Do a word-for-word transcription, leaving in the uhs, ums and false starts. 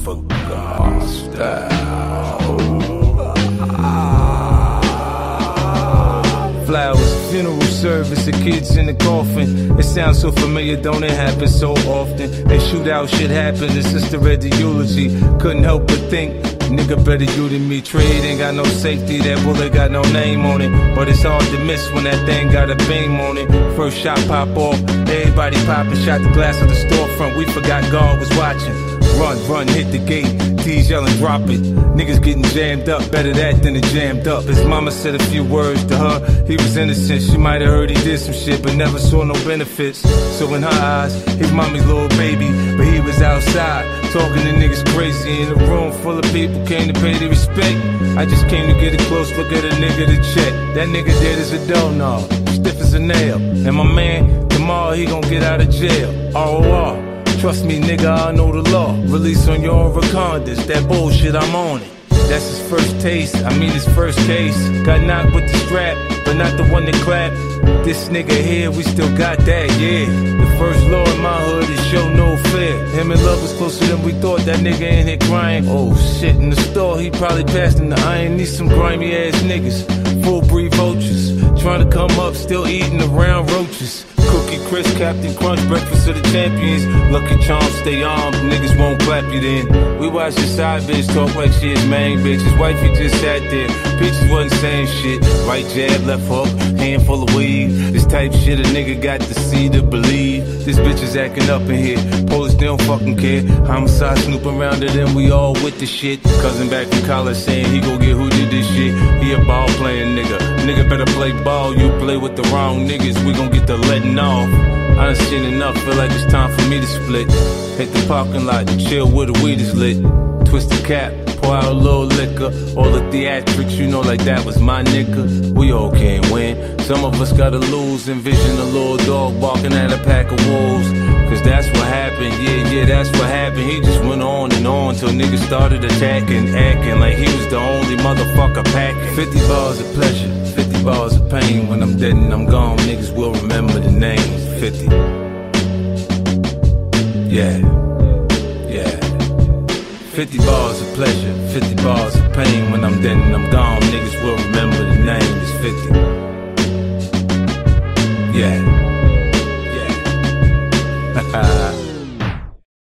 motherfucker style. Flowers, funeral service, the kids in the coffin. It sounds so familiar, don't it happen so often? And shootout shit happens, the sister read the eulogy. Couldn't help but think, nigga better you than me. Trade ain't got no safety, that bullet got no name on it. But it's hard to miss when that thing got a beam on it. First shot pop off, everybody popping, shot the glass of the storefront. We forgot God was watching. Run, run, hit the gate, T's yelling drop it. Niggas getting jammed up, better that than it jammed up. His mama said a few words to her, he was innocent. She might have heard he did some shit, but never saw no benefits. So in her eyes, his mommy's little baby, but he was outside, talking to niggas crazy. In a room full of people came to pay their respect. I just came to get a close look at a nigga to check. That nigga dead as a doorknob, stiff as a nail. And my man, tomorrow he gon' get out of jail. R O R. Trust me, nigga, I know the law. Release on your reconnaissance, that bullshit, I'm on it. That's his first taste, I mean his first case. Got knocked with the strap, but not the one that clapped. This nigga here, we still got that, yeah. The first law in my hood is show no fear. Him and love was closer than we thought, that nigga in here crying. Oh shit, in the store, he probably passed him the iron. Need some grimy ass niggas, full breed vultures. Trying to come up, still eating around roaches. Cookie Crisp, Captain Crunch, breakfast of the champions. Lucky Charms, stay armed, niggas won't clap you then. We watch the side bitch talk like she is main bitch. His wifey just sat there, Peaches wasn't saying shit. Right jab, left hook, handful of weed. This type shit a nigga got to see to believe. This bitch is acting up in here, police they don't fucking care. Homicide snooping around it and we all with the shit. Cousin back from college saying he gon' get who did this shit. He a ball playing nigga, nigga better play ball. You play with the wrong niggas, we gon' get the letting off. I done seen enough, feel like it's time for me to split. Hit the parking lot and chill where the weed is lit. Twist the cap, pour out a little liquor. All the theatrics, you know, like that was my nigga. We all can't win, some of us gotta lose. Envision a little dog barking at a pack of wolves. Cause that's what happened, yeah, yeah, that's what happened. He just went on and on till niggas started attacking, acting like he was the only motherfucker packing. Fifty bars of pleasure, fifty bars of pain. When I'm dead and I'm gone, niggas will remember the names. Fifty. Yeah, yeah. Fifty bars of pleasure, fifty bars of pain. When I'm dead and I'm gone, niggas will remember the names. Fifty. Yeah.